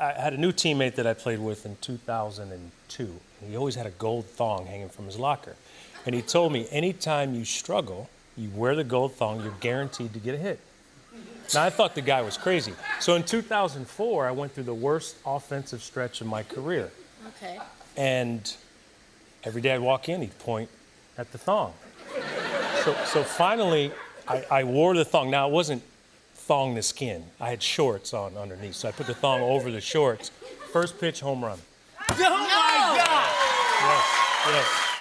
I had a new teammate that I played with in 2002. He always had a gold thong hanging from his locker. And he told me, anytime you struggle, you wear the gold thong, you're guaranteed to get a hit. Now, I thought the guy was crazy. So in 2004, I went through the worst offensive stretch of my career. Okay. And every day I'd walk in, he'd point at the thong. So finally, I wore the thong. Now, it wasn't thong to skin. I had shorts on underneath, so I put the thong over the shorts. First pitch, home run. Oh, my God! Yes, yes.